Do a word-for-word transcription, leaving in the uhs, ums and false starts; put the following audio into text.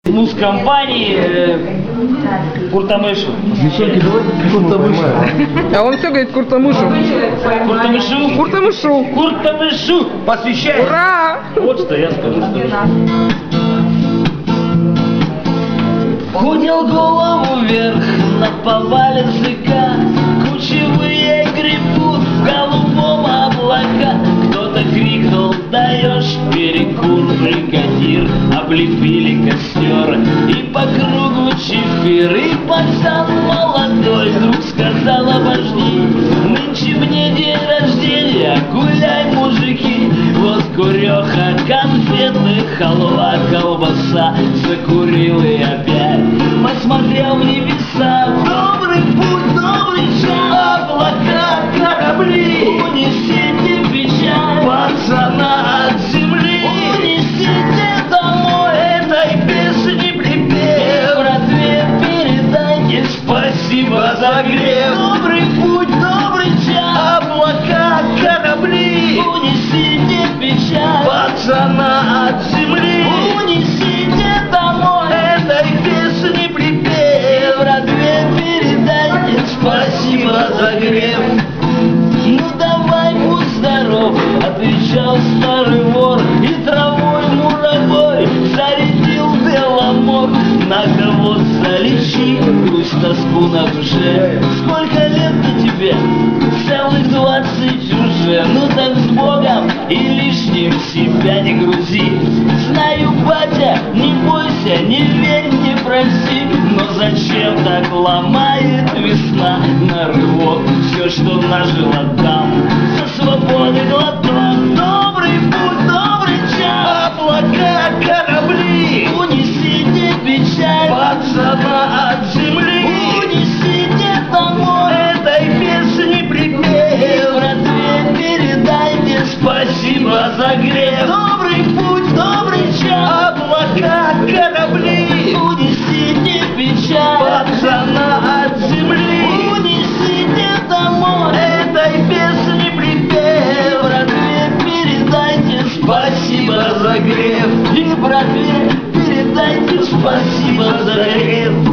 муз-компании э, Куртамышу. Девчонки, давайте Куртамышу. А он все говорит Куртамышу. Куртамышу. Куртамышу. Куртамышу. Посвящаю. Ура! Вот что я скажу. Поднял голову вверх на повале языка, кучевые гребут в голубом облака. Кто-то крикнул: даешь перекур, бригадир. Облепили костер и по кругу чефир. И пацан молодой вдруг сказал: обожди, нынче мне день рождения, гуляй, мужики. Вот куреха, конфеты, халва, колбаса. Закурил и опять посмотрел в небеса. Добрый путь, добрый час, облака, корабли, унесите печаль пацана от земли. Унесите домой этой песни припев. В ответ передайте спасибо за грех. Добрый путь, добрый час, облака, корабли, унесите печаль пацана от земли. Унесите домой этой песни припев. В ответ передайте спасибо за грех. Ну давай, будь здоров, отвечал старый вор, и травой муравой зарядил беломор. На кого залечи грусть, тоску на душе. Сколько лет-то тебе? Целых двадцать уже. Ну так с Богом и лишним себя не грузи. Знаю, батя, не бойся, не верь, не проси. Но зачем так ломает весна на рывок все, что нажила там? За свободы глоток. Добрый путь, добрый час, облака, корабли, унесите печаль пацана от земли. Унесите домой этой песни припев. В ответ передайте спасибо за грех. Добрый путь, добрый час, облака, корабли, унесите печаль пацана от земли. Унесите домой этой песни припев. В ответ передайте спасибо за грех. И в ответ передайте спасибо за грех.